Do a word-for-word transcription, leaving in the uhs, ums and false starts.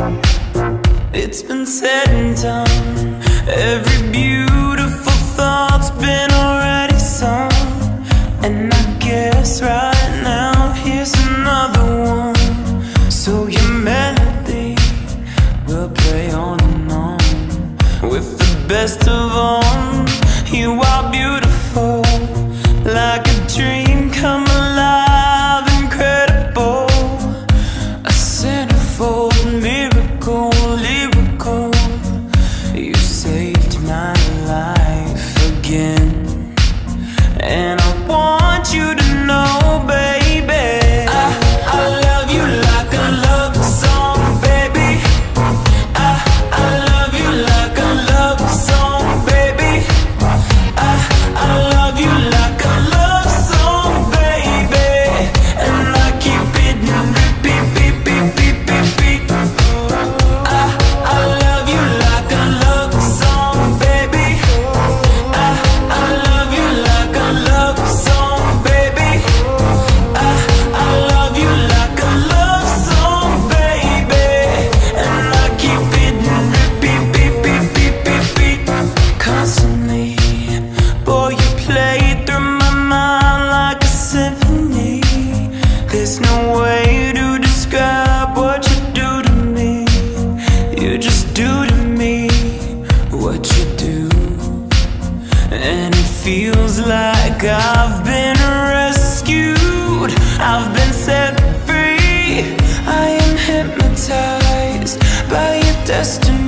It's been said and done. Every beautiful thought's been already sung. And I guess right now here's another one. So your melody will play on and on. With the best of all, you are beautiful, like a dream come alive, incredible. A centerfold miracle, lyrical. You saved my life again. And I want you to know, baby, I, I love you like a love song, baby. I, I love you like a love song, baby. I, I love you like a love song, baby. And I keep it in repeat, beat, beat, beat, beat, beat. I, I love you like a love song, baby. I, I love you like a love song, baby. I, I love you like a love song, baby. And I keep it in repeat, beat, beat, beat, beat, beat. Constantly, boy, you play through my mind like a symphony. There's no way to describe what you do to me. You just do to me what you do. And it feels like I've been rescued, I've been set free. I am hypnotized by your destiny.